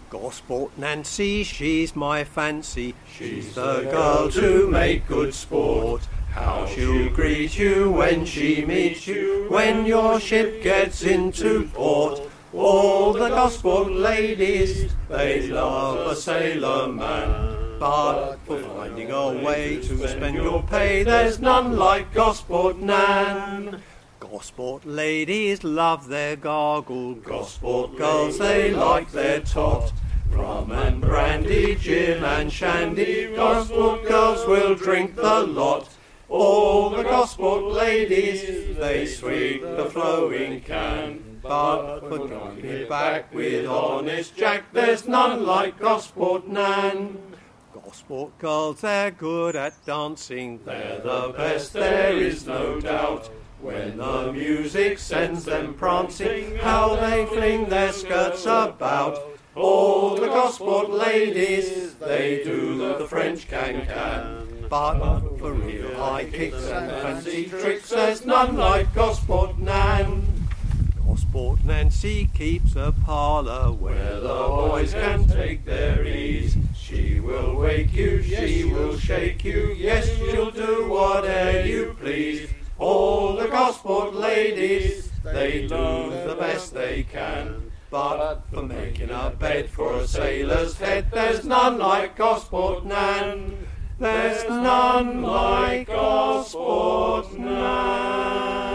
Gosport Nancy, she's my fancy. She's the girl to make good sport. How she'll greet you when she meets you, when your ship gets into port. All the Gosport ladies, they love a sailor man. But for finding a way to spend your pay, there's none like Gosport Nan. Gosport ladies love their gargle. Gosport girls, they like their tot. Rum and brandy, gin and shandy, Gosport girls will drink the lot. All the Gosport ladies, they sweep the flowing can. But for drawing it back with honest Jack, there's none like Gosport Nan. Gosport girls, they're good at dancing. They're the best, there is no doubt. When the music sends them prancing, how they fling their skirts about. All the Gosport ladies, they do the French can. But for real high kicks and fancy tricks, there's none like Gosport Nan. Gosport Nancy keeps a parlour where the boys can take their ease. She will wake you, she will shake you, yes, she'll do whatever you please. All the Gosport ladies, they do the best they can. But for making a bed for a sailor's head, there's none like Gosport Nan. There's none like Gosport Nan.